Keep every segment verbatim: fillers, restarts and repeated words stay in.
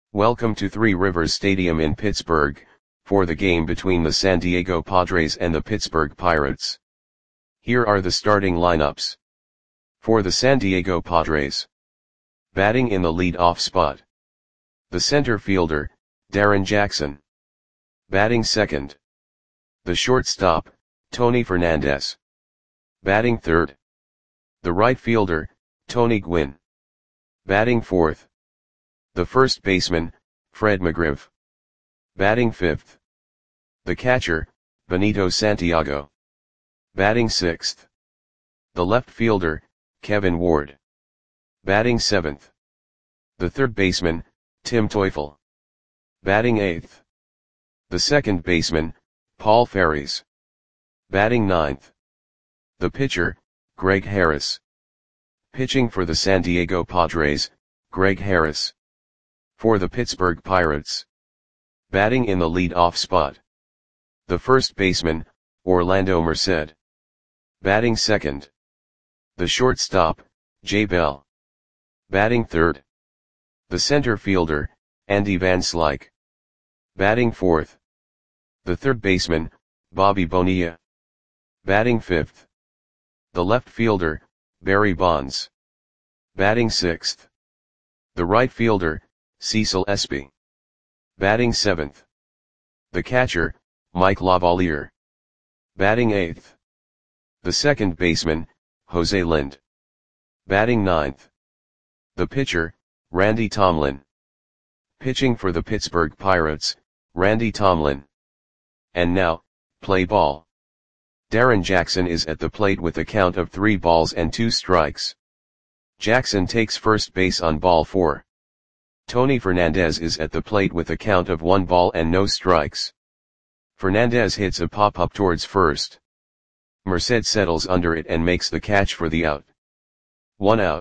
Welcome to Three Rivers Stadium in Pittsburgh, for the game between the San Diego Padres and the Pittsburgh Pirates. Here are the starting lineups. For the San Diego Padres. Batting in the lead-off spot. The center fielder, Darrin Jackson. Batting second. The shortstop, Tony Fernandez. Batting third. The right fielder, Tony Gwynn. Batting fourth. The first baseman, Fred McGriff. Batting fifth. The catcher, Benito Santiago. Batting sixth. The left fielder, Kevin Ward. Batting seventh. The third baseman, Tim Teufel. Batting eighth. The second baseman, Paul Ferries. Batting ninth. The pitcher, Greg Harris. Pitching for the San Diego Padres, Greg Harris. For the Pittsburgh Pirates. Batting in the lead-off spot. The first baseman, Orlando Merced. Batting second. The shortstop, Jay Bell. Batting third. The center fielder, Andy Van Slyke. Batting fourth. The third baseman, Bobby Bonilla. Batting fifth. The left fielder, Barry Bonds. Batting sixth. The right fielder, Cecil Espy. Batting seventh. The catcher, Mike Lavalier. Batting eighth. The second baseman, Jose Lind. Batting ninth. The pitcher, Randy Tomlin. Pitching for the Pittsburgh Pirates, Randy Tomlin. And now, play ball. Darrin Jackson is at the plate with a count of three balls and two strikes. Jackson takes first base on ball four. Tony Fernandez is at the plate with a count of one ball and no strikes. Fernandez hits a pop-up towards first. Merced settles under it and makes the catch for the out. One out.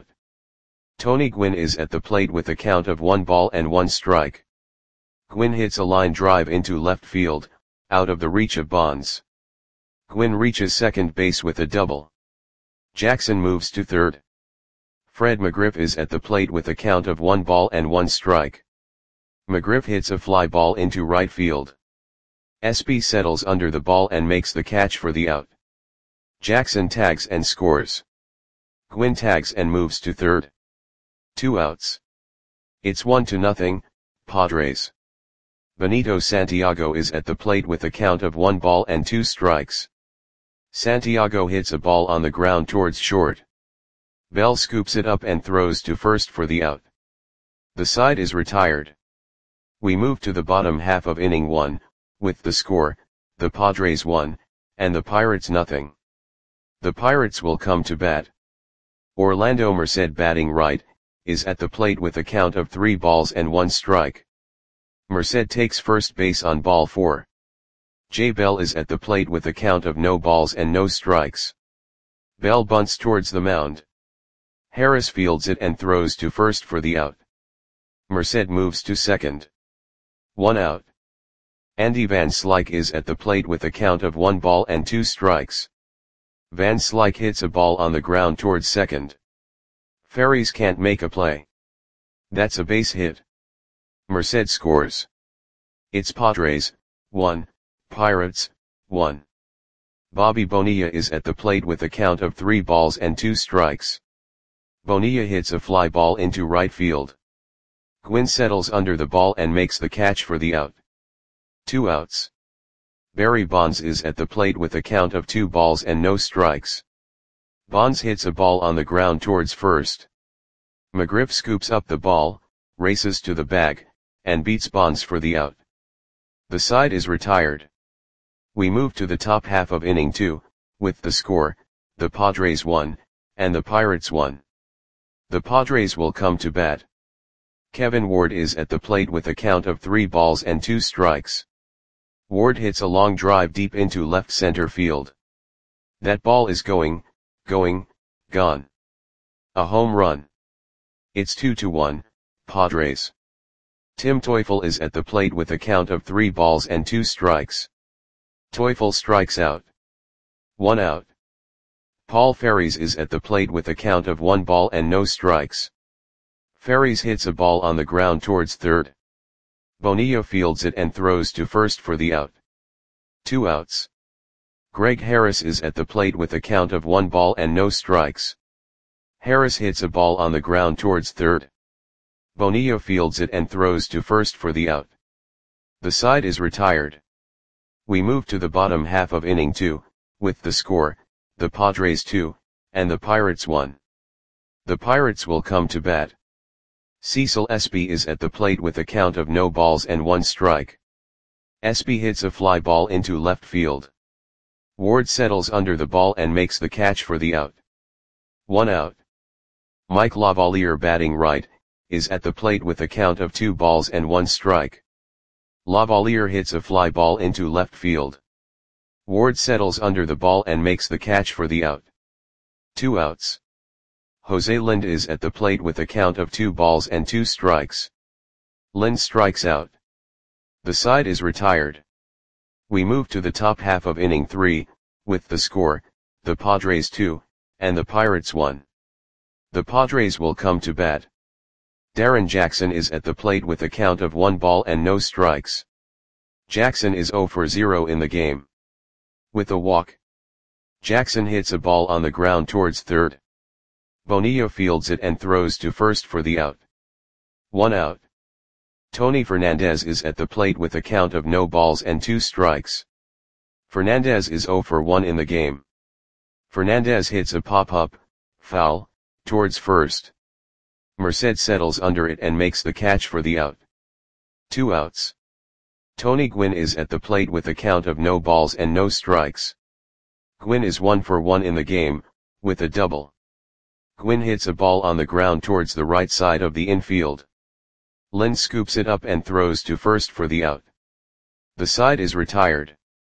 Tony Gwynn is at the plate with a count of one ball and one strike. Gwynn hits a line drive into left field, out of the reach of Bonds. Gwynn reaches second base with a double. Jackson moves to third. Fred McGriff is at the plate with a count of one ball and one strike. McGriff hits a fly ball into right field. Espy settles under the ball and makes the catch for the out. Jackson tags and scores. Gwynn tags and moves to third. Two outs. It's one to nothing, Padres. Benito Santiago is at the plate with a count of one ball and two strikes. Santiago hits a ball on the ground towards short. Bell scoops it up and throws to first for the out. The side is retired. We move to the bottom half of inning one, with the score, the Padres one, and the Pirates nothing. The Pirates will come to bat. Orlando Merced, batting right, is at the plate with a count of three balls and one strike. Merced takes first base on ball four. Jay Bell is at the plate with a count of no balls and no strikes. Bell bunts towards the mound. Harris fields it and throws to first for the out. Merced moves to second. One out. Andy Van Slyke is at the plate with a count of one ball and two strikes. Van Slyke hits a ball on the ground towards second. Ferries can't make a play. That's a base hit. Merced scores. It's Padres, one, Pirates, one. Bobby Bonilla is at the plate with a count of three balls and two strikes. Bonilla hits a fly ball into right field. Gwynn settles under the ball and makes the catch for the out. Two outs. Barry Bonds is at the plate with a count of two balls and no strikes. Bonds hits a ball on the ground towards first. McGriff scoops up the ball, races to the bag, and beats Bonds for the out. The side is retired. We move to the top half of inning two, with the score, the Padres one, and the Pirates one. The Padres will come to bat. Kevin Ward is at the plate with a count of three balls and two strikes. Ward hits a long drive deep into left center field. That ball is going, going, gone. A home run. It's two to one, Padres. Tim Teufel is at the plate with a count of three balls and two strikes. Teufel strikes out. One out. Paul Ferries is at the plate with a count of one ball and no strikes. Ferries hits a ball on the ground towards third. Bonilla fields it and throws to first for the out. Two outs. Greg Harris is at the plate with a count of one ball and no strikes. Harris hits a ball on the ground towards third. Bonilla fields it and throws to first for the out. The side is retired. We move to the bottom half of inning two, with the score, the Padres two, and the Pirates one. The Pirates will come to bat. Cecil Espy is at the plate with a count of no balls and one strike. Espy hits a fly ball into left field. Ward settles under the ball and makes the catch for the out. One out. Mike Lavalier, batting right, is at the plate with a count of two balls and one strike. Lavalier hits a fly ball into left field. Ward settles under the ball and makes the catch for the out. Two outs. Jose Lind is at the plate with a count of two balls and two strikes. Lind strikes out. The side is retired. We move to the top half of inning three, with the score, the Padres two, and the Pirates one. The Padres will come to bat. Darren Jackson is at the plate with a count of one ball and no strikes. Jackson is zero for zero in the game. With a walk, Jackson hits a ball on the ground towards third. Bonilla fields it and throws to first for the out. One out. Tony Fernandez is at the plate with a count of no balls and two strikes. Fernandez is zero for one in the game. Fernandez hits a pop-up, foul, towards first. Merced settles under it and makes the catch for the out. Two outs. Tony Gwynn is at the plate with a count of no balls and no strikes. Gwynn is one for one in the game, with a double. Gwynn hits a ball on the ground towards the right side of the infield. Lind scoops it up and throws to first for the out. The side is retired.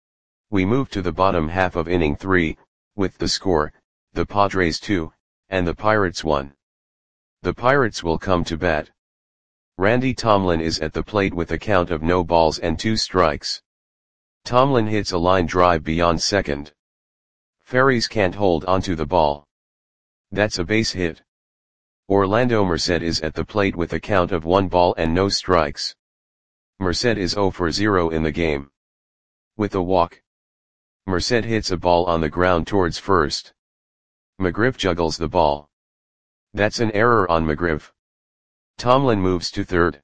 We move to the bottom half of inning three, with the score, the Padres two, and the Pirates one. The Pirates will come to bat. Randy Tomlin is at the plate with a count of no balls and two strikes. Tomlin hits a line drive beyond second. Ferries can't hold onto the ball. That's a base hit. Orlando Merced is at the plate with a count of one ball and no strikes. Merced is zero for zero in the game. With a walk, Merced hits a ball on the ground towards first. McGriff juggles the ball. That's an error on McGriff. Tomlin moves to third.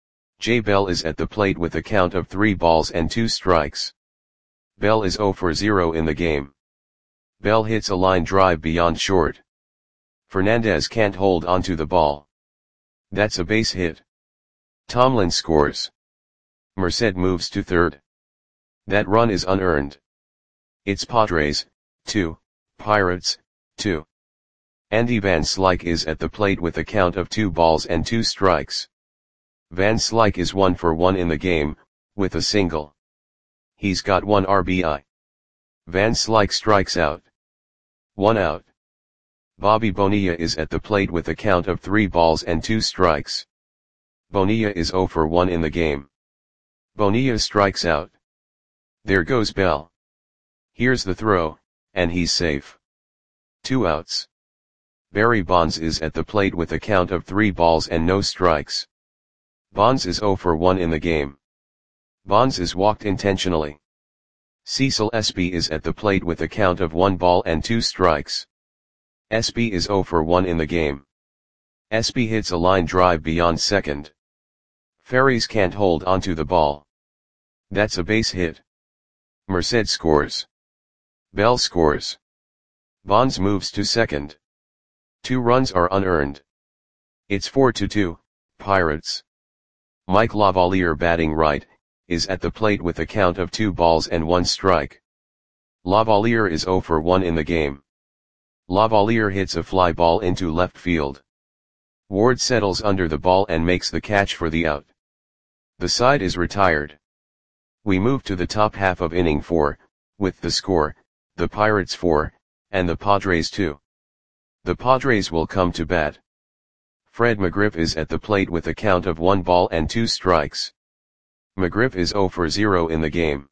Jay Bell is at the plate with a count of three balls and two strikes. Bell is zero for zero in the game. Bell hits a line drive beyond short. Fernandez can't hold onto the ball. That's a base hit. Tomlin scores. Merced moves to third. That run is unearned. It's Padres, two, Pirates, two. Andy Van Slyke is at the plate with a count of two balls and two strikes. Van Slyke is one for one in the game, with a single. He's got one R B I. Van Slyke strikes out. One out. Bobby Bonilla is at the plate with a count of three balls and two strikes. Bonilla is zero for one in the game. Bonilla strikes out. There goes Bell. Here's the throw, and he's safe. Two outs. Barry Bonds is at the plate with a count of three balls and no strikes. Bonds is zero for one in the game. Bonds is walked intentionally. Cecil Espy is at the plate with a count of one ball and two strikes. Espy is zero for one in the game. Espy hits a line drive beyond second. Ferries can't hold onto the ball. That's a base hit. Merced scores. Bell scores. Bonds moves to second. Two runs are unearned. It's four to two, Pirates. Mike Lavalier, batting right, is at the plate with a count of two balls and one strike. Lavalier is zero for one in the game. Lavalier hits a fly ball into left field. Ward settles under the ball and makes the catch for the out. The side is retired. We move to the top half of inning four, with the score, the Pirates four, and the Padres two. The Padres will come to bat. Fred McGriff is at the plate with a count of one ball and two strikes. McGriff is zero for zero in the game.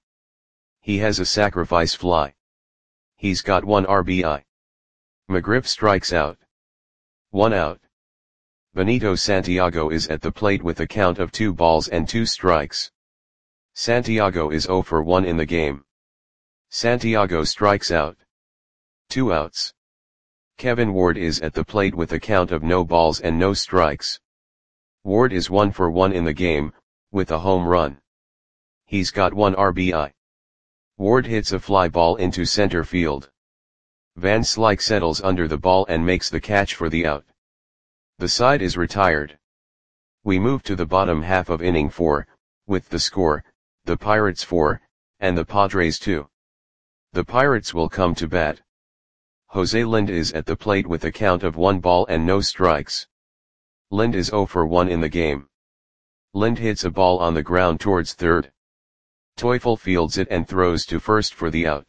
He has a sacrifice fly. He's got one R B I. McGriff strikes out. One out. Benito Santiago is at the plate with a count of two balls and two strikes. Santiago is zero for one in the game. Santiago strikes out. Two outs. Kevin Ward is at the plate with a count of no balls and no strikes. Ward is one for one in the game, with a home run. He's got one R B I. Ward hits a fly ball into center field. Van Slyke settles under the ball and makes the catch for the out. The side is retired. We move to the bottom half of inning four, with the score, the Pirates four, and the Padres two. The Pirates will come to bat. Jose Lind is at the plate with a count of one ball and no strikes. Lind is zero for one in the game. Lind hits a ball on the ground towards third. Teufel fields it and throws to first for the out.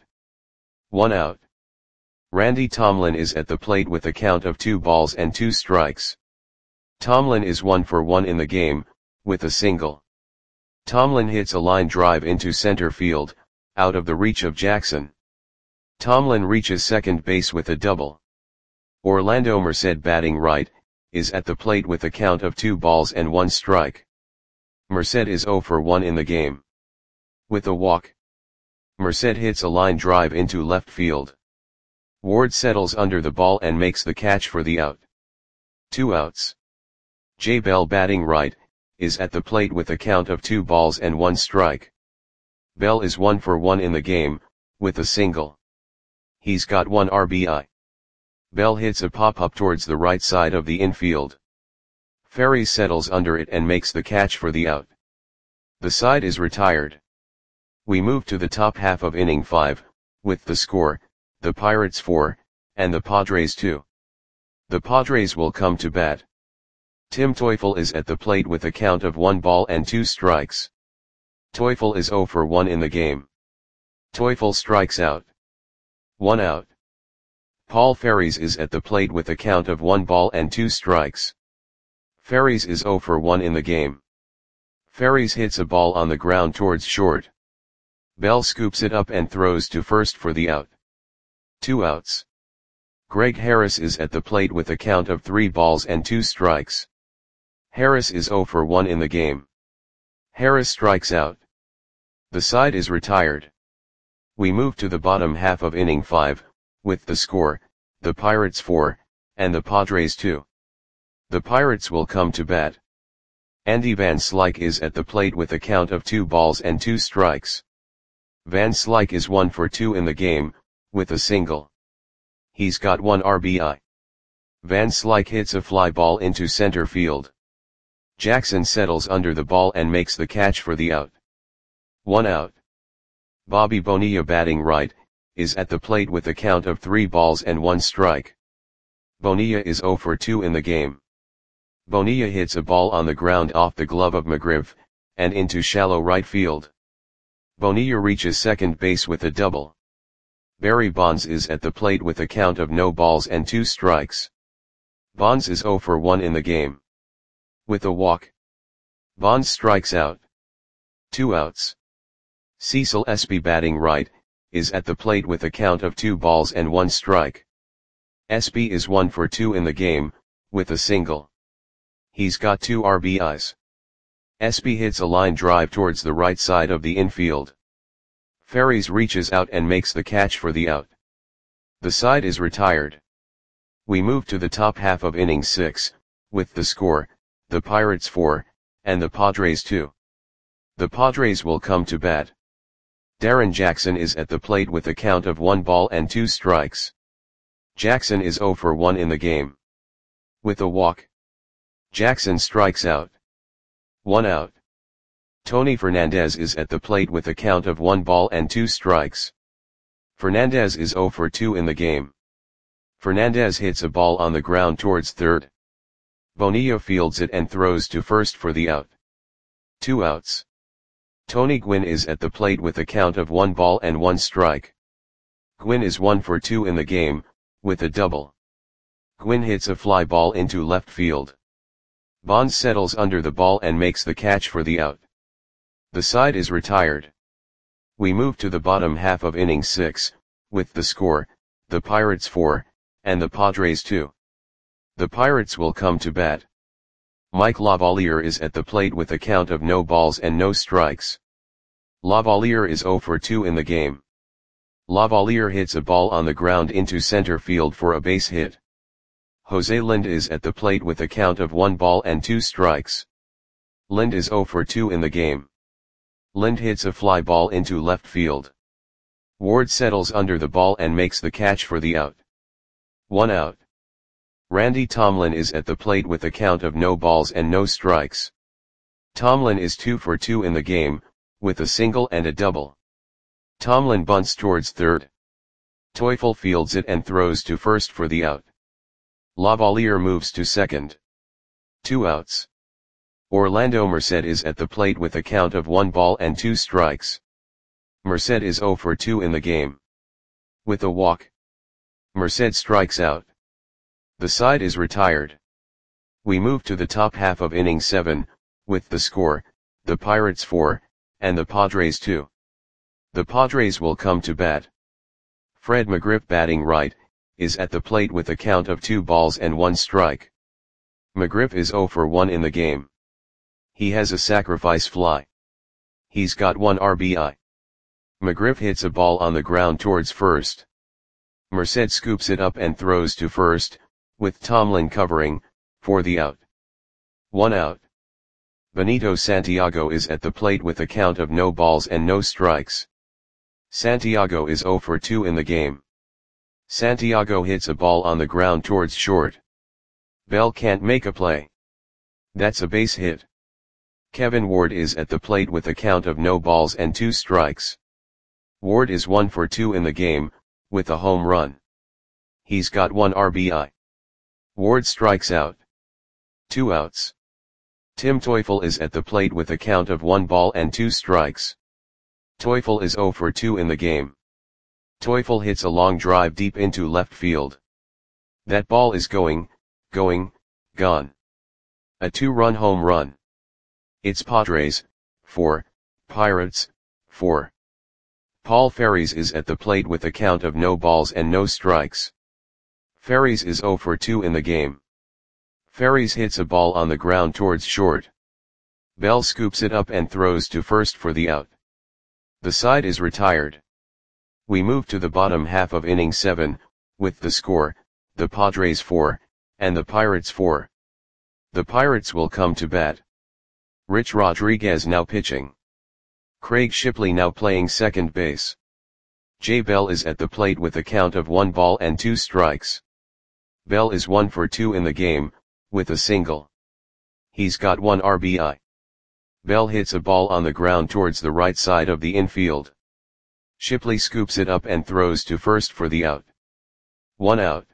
One out. Randy Tomlin is at the plate with a count of two balls and two strikes. Tomlin is one for one in the game, with a single. Tomlin hits a line drive into center field, out of the reach of Jackson. Tomlin reaches second base with a double. Orlando Merced, batting right, is at the plate with a count of two balls and one strike. Merced is zero for one in the game. With a walk. Merced hits a line drive into left field. Ward settles under the ball and makes the catch for the out. Two outs. Jay Bell, batting right, is at the plate with a count of two balls and one strike. Bell is one for one in the game, with a single. He's got one R B I. Bell hits a pop-up towards the right side of the infield. Ferry settles under it and makes the catch for the out. The side is retired. We move to the top half of inning five, with the score, the Pirates four, and the Padres two. The Padres will come to bat. Tim Teufel is at the plate with a count of one ball and two strikes. Teufel is zero for one in the game. Teufel strikes out. One out. Paul Ferries is at the plate with a count of one ball and two strikes. Ferries is zero for one in the game. Ferries hits a ball on the ground towards short. Bell scoops it up and throws to first for the out. Two outs. Greg Harris is at the plate with a count of three balls and two strikes. Harris is zero for one in the game. Harris strikes out. The side is retired. We move to the bottom half of inning five, with the score, the Pirates four, and the Padres two. The Pirates will come to bat. Andy Van Slyke is at the plate with a count of two balls and two strikes. Van Slyke is one for two in the game, with a single. He's got one R B I. Van Slyke hits a fly ball into center field. Jackson settles under the ball and makes the catch for the out. One out. Bobby Bonilla, batting right, is at the plate with a count of three balls and one strike. Bonilla is zero for two in the game. Bonilla hits a ball on the ground off the glove of McGriff, and into shallow right field. Bonilla reaches second base with a double. Barry Bonds is at the plate with a count of no balls and two strikes. Bonds is zero for one in the game. With a walk. Bonds strikes out. Two outs. Cecil Espy, batting right, is at the plate with a count of two balls and one strike. Espy is one for two in the game, with a single. He's got two R B Is. Espy hits a line drive towards the right side of the infield. Ferries reaches out and makes the catch for the out. The side is retired. We move to the top half of inning six, with the score, the Pirates four, and the Padres two. The Padres will come to bat. Darren Jackson is at the plate with a count of one ball and two strikes. Jackson is zero for one in the game. With a walk. Jackson strikes out. One out. Tony Fernandez is at the plate with a count of one ball and two strikes. Fernandez is zero for two in the game. Fernandez hits a ball on the ground towards third. Bonilla fields it and throws to first for the out. Two outs. Tony Gwynn is at the plate with a count of one ball and one strike. Gwynn is one for two in the game, with a double. Gwynn hits a fly ball into left field. Bonds settles under the ball and makes the catch for the out. The side is retired. We move to the bottom half of inning six, with the score, the Pirates four, and the Padres two. The Pirates will come to bat. Mike Lavalier is at the plate with a count of no balls and no strikes. Lavalier is zero for two in the game. Lavalier hits a ball on the ground into center field for a base hit. Jose Lind is at the plate with a count of one ball and two strikes. Lind is zero for two in the game. Lind hits a fly ball into left field. Ward settles under the ball and makes the catch for the out. One out. Randy Tomlin is at the plate with a count of no balls and no strikes. Tomlin is two for two in the game, with a single and a double. Tomlin bunts towards third. Teufel fields it and throws to first for the out. Lavalier moves to second. Two outs. Orlando Merced is at the plate with a count of one ball and two strikes. Merced is zero for two in the game. With a walk, Merced strikes out. The side is retired. We move to the top half of inning seven, with the score, the Pirates four, and the Padres two. The Padres will come to bat. Fred McGriff, batting right, is at the plate with a count of two balls and one strike. McGriff is zero for one in the game. He has a sacrifice fly. He's got one R B I. McGriff hits a ball on the ground towards first. Merced scoops it up and throws to first, with Tomlin covering, for the out. One out. Benito Santiago is at the plate with a count of no balls and no strikes. Santiago is zero for two in the game. Santiago hits a ball on the ground towards short. Bell can't make a play. That's a base hit. Kevin Ward is at the plate with a count of no balls and two strikes. Ward is one for two in the game, with a home run. He's got one R B I. Ward strikes out. Two outs. Tim Teufel is at the plate with a count of one ball and two strikes. Teufel is zero for two in the game. Teufel hits a long drive deep into left field. That ball is going, going, gone. A two-run home run. It's Padres, four, Pirates, four. Paul Ferries is at the plate with a count of no balls and no strikes. Ferries is zero for two in the game. Ferries hits a ball on the ground towards short. Bell scoops it up and throws to first for the out. The side is retired. We move to the bottom half of inning seven, with the score, the Padres four, and the Pirates four. The Pirates will come to bat. Rich Rodriguez now pitching. Craig Shipley now playing second base. Jay Bell is at the plate with a count of one ball and two strikes. Bell is one for two in the game, with a single. He's got one R B I. Bell hits a ball on the ground towards the right side of the infield. Shipley scoops it up and throws to first for the out. One out.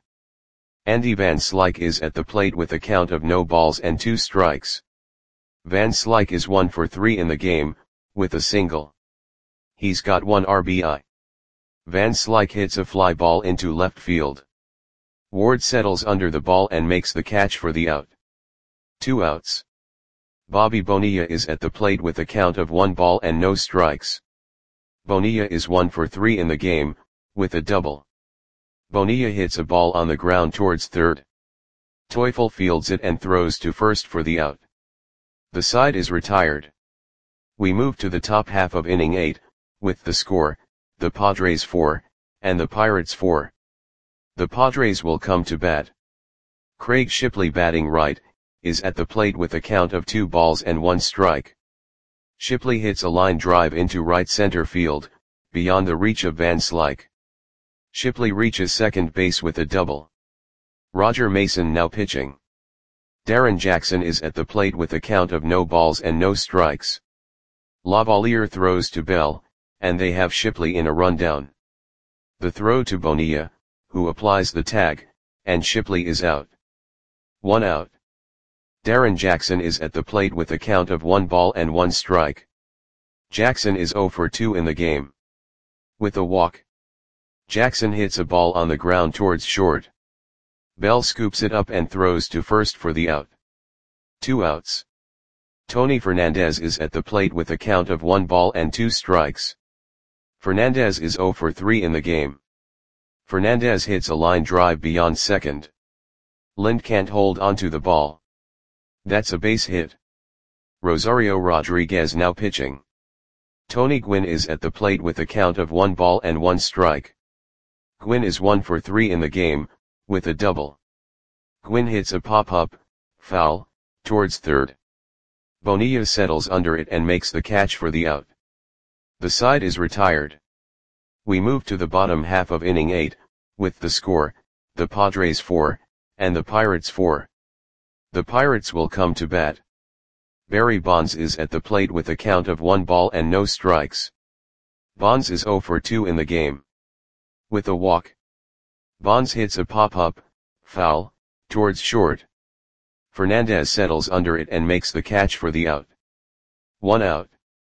Andy Van Slyke is at the plate with a count of no balls and two strikes. Van Slyke is one for three in the game, with a single. He's got one R B I. Van Slyke hits a fly ball into left field. Ward settles under the ball and makes the catch for the out. Two outs. Bobby Bonilla is at the plate with a count of one ball and no strikes. Bonilla is one for three in the game, with a double. Bonilla hits a ball on the ground towards third. Teufel fields it and throws to first for the out. The side is retired. We move to the top half of inning eight, with the score, the Padres four, and the Pirates four. The Padres will come to bat. Craig Shipley, batting right, is at the plate with a count of two balls and one strike. Shipley hits a line drive into right center field, beyond the reach of Van Slyke. Shipley reaches second base with a double. Roger Mason now pitching. Darren Jackson is at the plate with a count of no balls and no strikes. Lavalier throws to Bell, and they have Shipley in a rundown. The throw to Bonilla, who applies the tag, and Shipley is out. One out. Darren Jackson is at the plate with a count of one ball and one strike. Jackson is zero for two in the game. With a walk, Jackson hits a ball on the ground towards short. Bell scoops it up and throws to first for the out. Two outs. Tony Fernandez is at the plate with a count of one ball and two strikes. Fernandez is zero for three in the game. Fernandez hits a line drive beyond second. Lind can't hold onto the ball. That's a base hit. Rosario Rodriguez now pitching. Tony Gwynn is at the plate with a count of one ball and one strike. Gwynn is one for three in the game, with a double. Gwynn hits a pop-up, foul, towards third. Bonilla settles under it and makes the catch for the out. The side is retired. We move to the bottom half of inning eight, with the score, the Padres four, and the Pirates four. The Pirates will come to bat. Barry Bonds is at the plate with a count of one ball and no strikes. Bonds is zero for two in the game. With a walk. Bonds hits a pop-up, foul, towards short. Fernandez settles under it and makes the catch for the out. One out.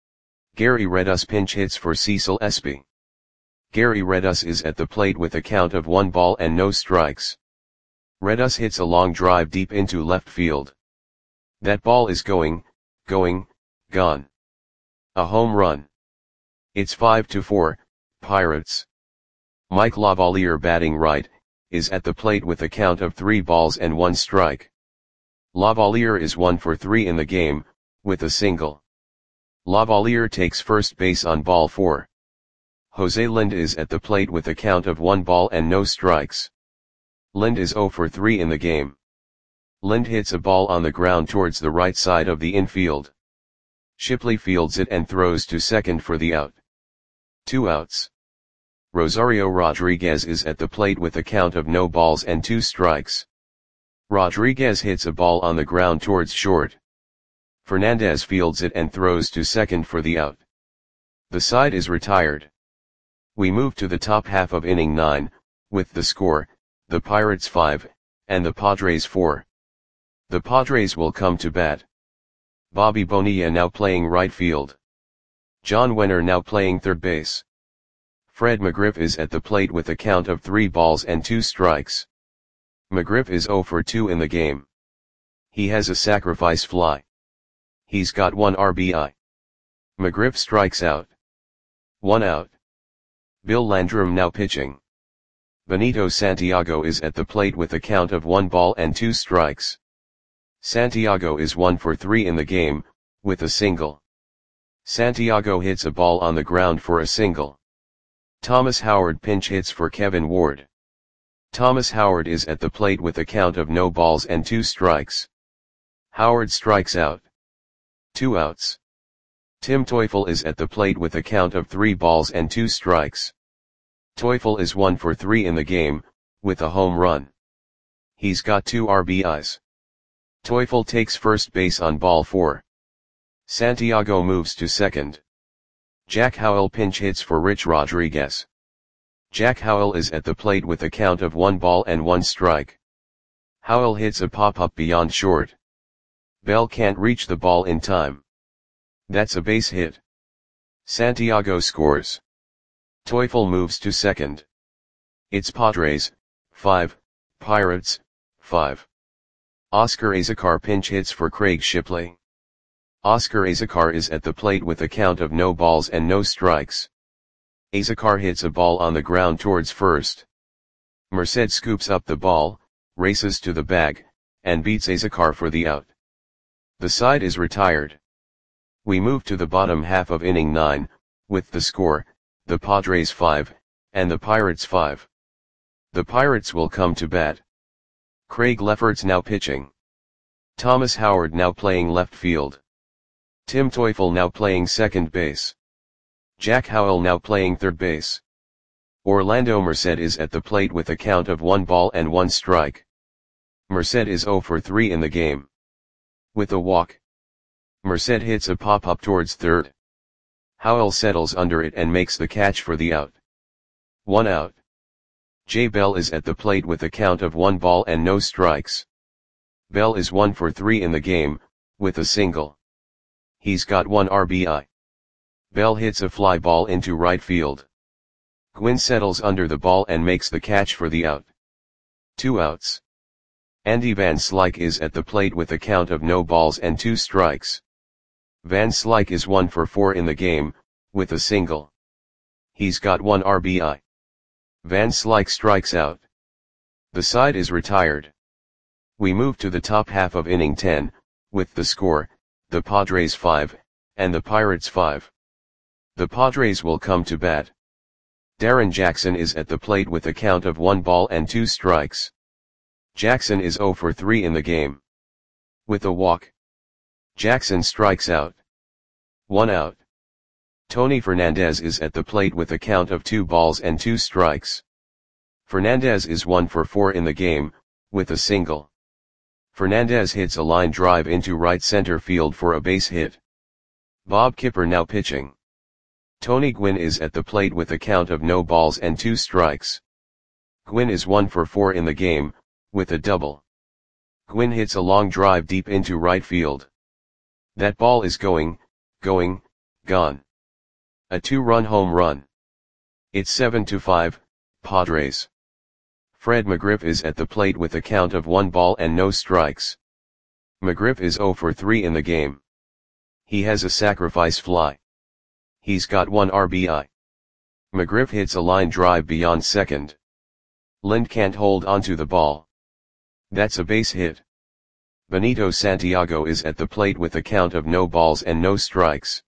Gary Redus pinch hits for Cecil Espy. Gary Redus is at the plate with a count of one ball and no strikes. Redus hits a long drive deep into left field. That ball is going, going, gone. A home run. It's five to four, Pirates. Mike Lavalier batting right, is at the plate with a count of three balls and one strike. Lavalier is one for three in the game, with a single. Lavalier takes first base on ball four. Jose Lind is at the plate with a count of one ball and no strikes. Lind is zero for three in the game. Lind hits a ball on the ground towards the right side of the infield. Shipley fields it and throws to second for the out. Two outs. Rosario Rodriguez is at the plate with a count of no balls and two strikes. Rodriguez hits a ball on the ground towards short. Fernandez fields it and throws to second for the out. The side is retired. We move to the top half of inning nine, with the score, the Pirates five, and the Padres four. The Padres will come to bat. Bobby Bonilla now playing right field. John Wenner now playing third base. Fred McGriff is at the plate with a count of three balls and two strikes. McGriff is zero for two in the game. He has a sacrifice fly. He's got one R B I. McGriff strikes out. One out. Bill Landrum now pitching. Benito Santiago is at the plate with a count of one ball and two strikes. Santiago is one for three in the game, with a single. Santiago hits a ball on the ground for a single. Thomas Howard pinch hits for Kevin Ward. Thomas Howard is at the plate with a count of no balls and two strikes. Howard strikes out. Two outs. Tim Teufel is at the plate with a count of three balls and two strikes. Teufel is one for three in the game, with a home run. He's got two R B Is. Teufel takes first base on ball four. Santiago moves to second. Jack Howell pinch hits for Rich Rodriguez. Jack Howell is at the plate with a count of one ball and one strike. Howell hits a pop-up beyond short. Bell can't reach the ball in time. That's a base hit. Santiago scores. Teufel moves to second. It's Padres, five, Pirates, five. Oscar Azocar pinch hits for Craig Shipley. Oscar Azocar is at the plate with a count of no balls and no strikes. Azocar hits a ball on the ground towards first. Merced scoops up the ball, races to the bag, and beats Azocar for the out. The side is retired. We move to the bottom half of inning nine, with the score, the Padres five, and the Pirates five. The Pirates will come to bat. Craig Lefferts now pitching. Thomas Howard now playing left field. Tim Teufel now playing second base. Jack Howell now playing third base. Orlando Merced is at the plate with a count of one ball and one strike. Merced is zero for three in the game. With a walk. Merced hits a pop-up towards third. Howell settles under it and makes the catch for the out. One out. Jay Bell is at the plate with a count of one ball and no strikes. Bell is one for three in the game, with a single. He's got one R B I. Bell hits a fly ball into right field. Gwynn settles under the ball and makes the catch for the out. Two outs. Andy Van Slyke is at the plate with a count of no balls and two strikes. Van Slyke is one for four in the game, with a single. He's got one R B I. Van Slyke strikes out. The side is retired. We move to the top half of inning ten, with the score, the Padres five, and the Pirates five. The Padres will come to bat. Darren Jackson is at the plate with a count of one ball and two strikes. Jackson is zero for three in the game. With a walk, Jackson strikes out. One out. Tony Fernandez is at the plate with a count of two balls and two strikes. Fernandez is one for four in the game, with a single. Fernandez hits a line drive into right center field for a base hit. Bob Kipper now pitching. Tony Gwynn is at the plate with a count of no balls and two strikes. Gwynn is one for four in the game, with a double. Gwynn hits a long drive deep into right field. That ball is going, going, gone. A two-run home run. It's seven to five, Padres. Fred McGriff is at the plate with a count of one ball and no strikes. McGriff is zero for three in the game. He has a sacrifice fly. He's got one R B I. McGriff hits a line drive beyond second. Lind can't hold onto the ball. That's a base hit. Benito Santiago is at the plate with a count of no balls and no strikes.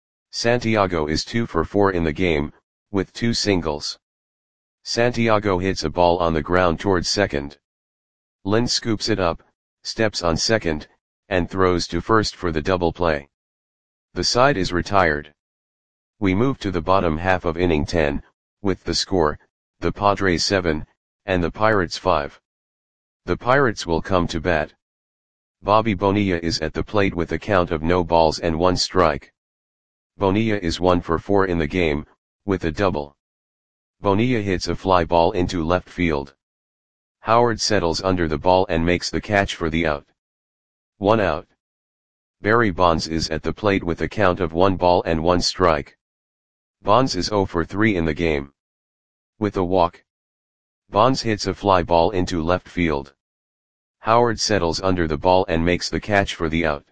Santiago is two for four in the game, with two singles. Santiago hits a ball on the ground towards second. Lind scoops it up, steps on second, and throws to first for the double play. The side is retired. We move to the bottom half of inning ten, with the score, the Padres seven, and the Pirates five. The Pirates will come to bat. Bobby Bonilla is at the plate with a count of no balls and one strike. Bonilla is one for four in the game, with a double. Bonilla hits a fly ball into left field. Howard settles under the ball and makes the catch for the out. One out. Barry Bonds is at the plate with a count of one ball and one strike. Bonds is zero for three in the game. With a walk, Bonds hits a fly ball into left field. Howard settles under the ball and makes the catch for the out.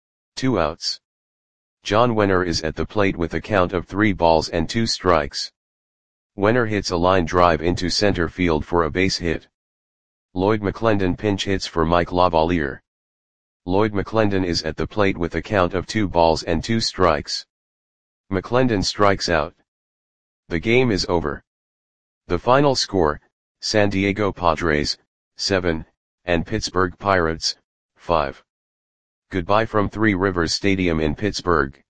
Two outs. John Wenner is at the plate with a count of three balls and two strikes. Wenner hits a line drive into center field for a base hit. Lloyd McClendon pinch hits for Mike Lavalier. Lloyd McClendon is at the plate with a count of two balls and two strikes. McClendon strikes out. The game is over. The final score, San Diego Padres, seven, and Pittsburgh Pirates, five. Goodbye from Three Rivers Stadium in Pittsburgh.